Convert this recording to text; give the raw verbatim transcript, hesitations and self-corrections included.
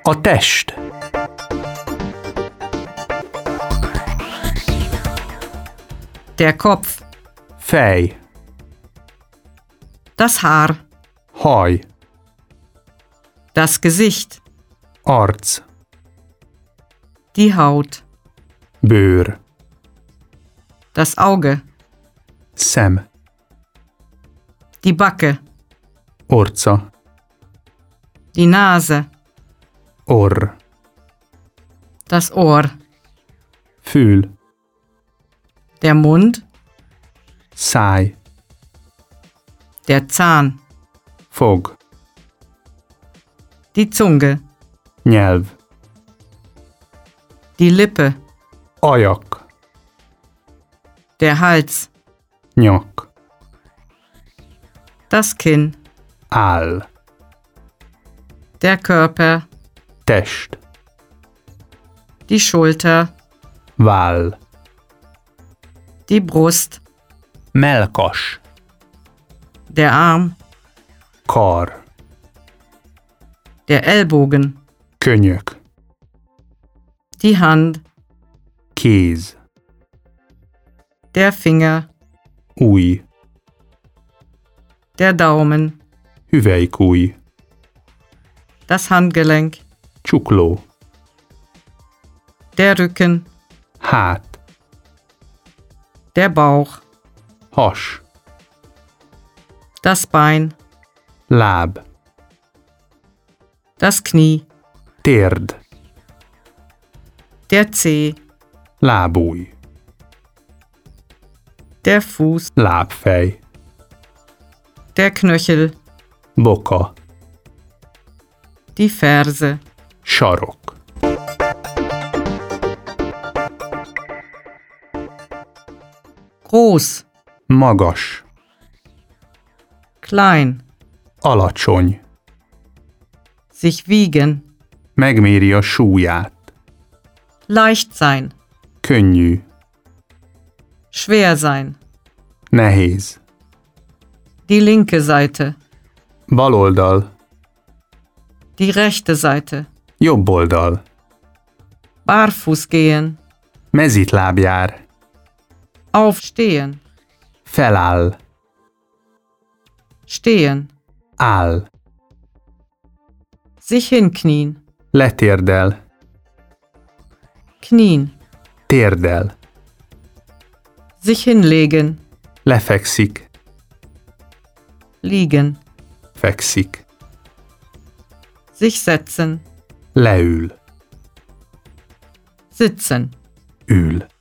A test. Der Kopf. Fej. Das Haar. Haj. Das Gesicht. Arc. Die Haut. Bőr. Das Auge. Szem. Die Backe. Orca. Die Nase. Orr. Das Ohr. Fül. Der Mund. Száj. Der Zahn. Fog. Die Zunge. Nyelv. Die Lippe. Ajak. Der Hals. Nyak. Das Kinn. Áll. Der Körper. Test. Die Schulter. Váll. Die Brust. Mellkas. Der Arm. Kar. Der Ellbogen. Könyök. Die Hand. Kéz. Der Finger. Ujj. Der Daumen. Hüvelykujj. Das Handgelenk. Csukló. Der Rücken. Hát. Der Bauch. Has. Das Bein. Láb. Das Knie. Térd. Der Zeh. Lábujj. Der Fuß. Lábfej. Der Knöchel. Boka. Die Ferse. Sarok. Groß. Magas. Klein. Alacsony. Sich wiegen. Megméri a súlyát. Leicht sein. Könnyű. Schwer sein. Nehéz. Die linke Seite. Baloldal. Die rechte Seite. Jobb oldal. Barfuß gehen. Mezitlábjár. Aufstehen. Feláll. Stehen. Áll. Sich hinknien. Letérdel. Knien. Térdel. Sich hinlegen. Lefekszik. Liegen. Fekszik. Sich setzen. Leül. Sitzen. Ül.